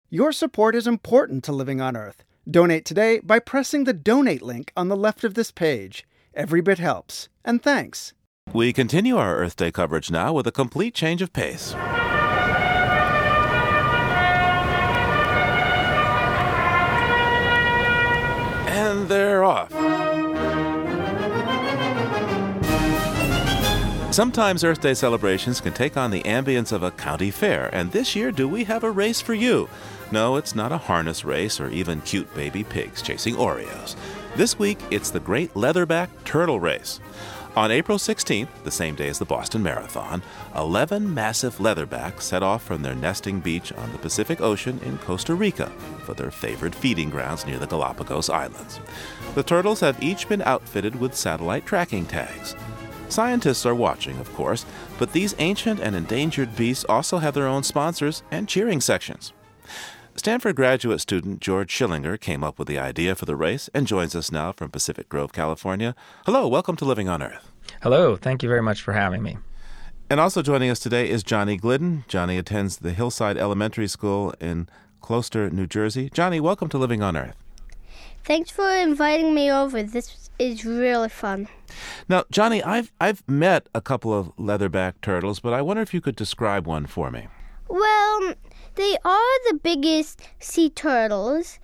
Your support is important to Living on Earth. Donate today by pressing the donate link on the left of this page. Every bit helps. And thanks. We continue our Earth Day coverage now with a complete change of pace. And they're off. Sometimes Earth Day celebrations can take on the ambience of a county fair, and this year, do we have a race for you? No, it's not a harness race or even cute baby pigs chasing Oreos. This week, it's the Great Leatherback Turtle Race. On April 16th, the same day as the Boston Marathon, 11 massive leatherbacks set off from their nesting beach on the Pacific Ocean in Costa Rica for their favorite feeding grounds near the Galapagos Islands. The turtles have each been outfitted with satellite tracking tags. Scientists are watching, of course, but these ancient and endangered beasts also have their own sponsors and cheering sections. Stanford graduate student George Schillinger came up with the idea for the race and joins us now from Pacific Grove, California. Hello, welcome to Living on Earth. Hello, thank you very much for having me. And also joining us today is Johnny Glidden. Johnny attends the Hillside Elementary School in Closter, New Jersey. Johnny, welcome to Living on Earth. Thanks for inviting me over. This is really fun. Now, Johnny, I've met a couple of leatherback turtles, but I wonder if you could describe one for me. Well, they are the biggest sea turtles,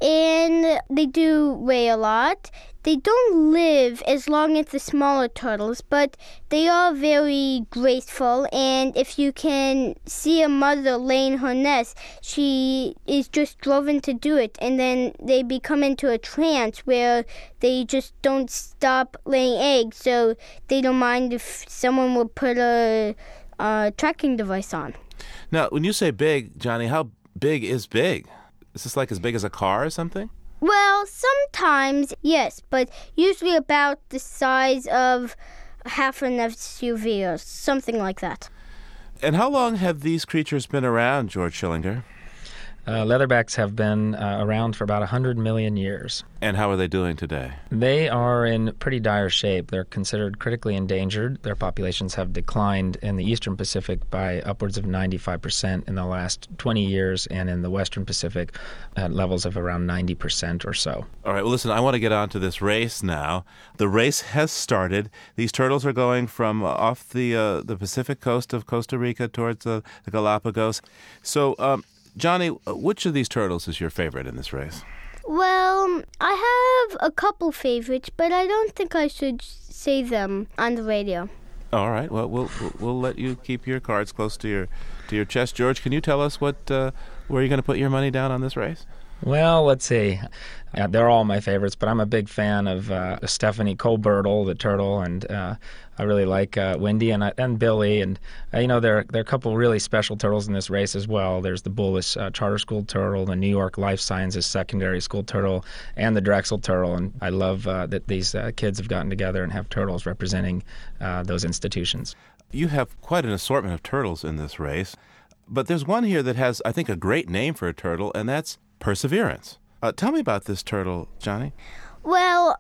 and they do weigh a lot. They don't live as long as the smaller turtles, but they are very graceful, and if you can see a mother laying her nest, she is just driven to do it, and then they become into a trance where they just don't stop laying eggs, so they don't mind if someone will put a tracking device on. Now, when you say big, Johnny, how big is big? Is this like as big as a car or something? Well, sometimes, yes, but usually about the size of half an SUV or something like that. And how long have these creatures been around, George Schillinger? Leatherbacks have been around for about 100 million years. And how are they doing today? They are in pretty dire shape. They're considered critically endangered. Their populations have declined in the eastern Pacific by upwards of 95% in the last 20 years, and in the western Pacific at levels of around 90% or so. All right, well, listen, I want to get on to this race now. The race has started. These turtles are going from off the Pacific coast of Costa Rica towards the Galapagos. So, Johnny, which of these turtles is your favorite in this race? Well, I have a couple favorites, but I don't think I should say them on the radio. All right. Well, we'll let you keep your cards close to your chest. George, can you tell us where you're going to put your money down on this race? Well, let's see. They're all my favorites, but I'm a big fan of Stephanie Colbertle, the turtle, and I really like Wendy and Billy. And, there are a couple really special turtles in this race as well. There's the Bullis Charter School turtle, the New York Life Sciences Secondary School turtle, and the Drexel turtle. And I love that these kids have gotten together and have turtles representing those institutions. You have quite an assortment of turtles in this race, but there's one here that has, I think, a great name for a turtle, and that's Perseverance. Tell me about this turtle, Johnny. Well,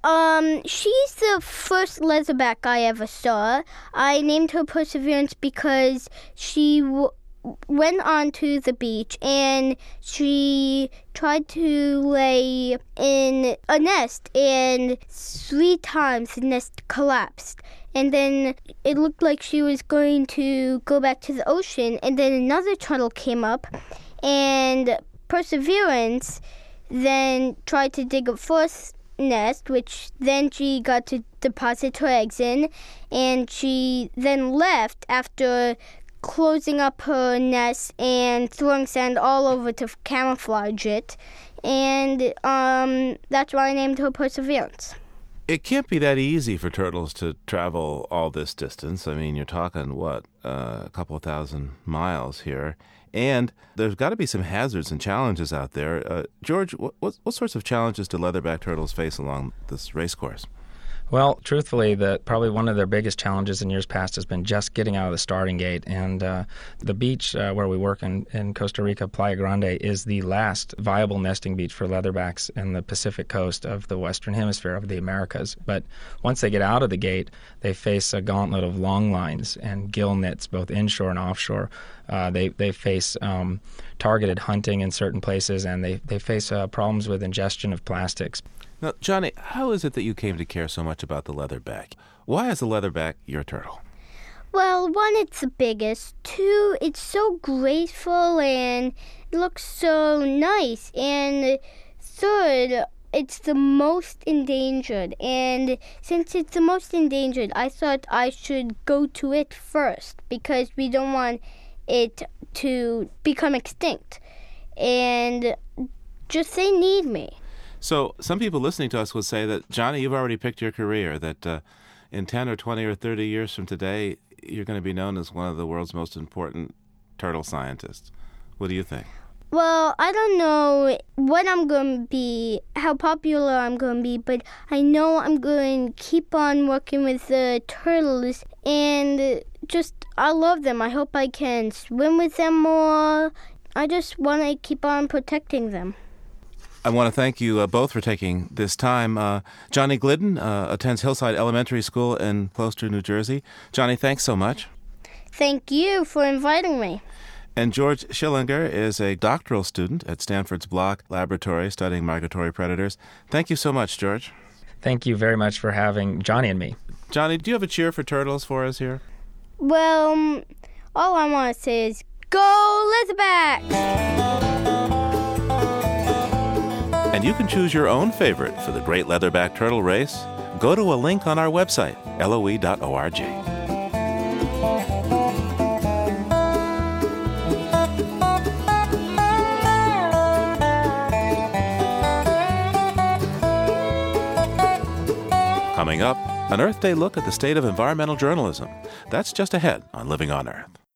she's the first leatherback I ever saw. I named her Perseverance because she went onto the beach and she tried to lay in a nest, and 3 times the nest collapsed. And then it looked like she was going to go back to the ocean, and then another turtle came up, and Perseverance then tried to dig a first nest, which then she got to deposit her eggs in, and she then left after closing up her nest and throwing sand all over to camouflage it, and that's why I named her Perseverance. It can't be that easy for turtles to travel all this distance. I mean, you're talking, a couple of thousand miles here. And there's got to be some hazards and challenges out there. George, what sorts of challenges do leatherback turtles face along this race course? Well, truthfully, probably one of their biggest challenges in years past has been just getting out of the starting gate. And the beach where we work in Costa Rica, Playa Grande, is the last viable nesting beach for leatherbacks in the Pacific coast of the Western Hemisphere of the Americas. But once they get out of the gate, they face a gauntlet of long lines and gill nets, both inshore and offshore. They face targeted hunting in certain places, and they face problems with ingestion of plastics. Now, Johnny, how is it that you came to care so much about the leatherback? Why is the leatherback your turtle? Well, one, it's the biggest. Two, it's so graceful and it looks so nice. And third, it's the most endangered. And since it's the most endangered, I thought I should go to it first because we don't want it to become extinct. And just they need me. So some people listening to us would say that, Johnny, you've already picked your career, that in 10 or 20 or 30 years from today, you're going to be known as one of the world's most important turtle scientists. What do you think? Well, I don't know what I'm going to be, how popular I'm going to be, but I know I'm going to keep on working with the turtles, and just, I love them. I hope I can swim with them more. I just want to keep on protecting them. I want to thank you both for taking this time. Johnny Glidden attends Hillside Elementary School in Closter, New Jersey. Johnny, thanks so much. Thank you for inviting me. And George Schillinger is a doctoral student at Stanford's Block Laboratory studying migratory predators. Thank you so much, George. Thank you very much for having Johnny and me. Johnny, do you have a cheer for turtles for us here? Well, all I want to say is, go Leatherback! And you can choose your own favorite for the Great Leatherback Turtle Race. Go to a link on our website, loe.org. Coming up, an Earth Day look at the state of environmental journalism. That's just ahead on Living on Earth.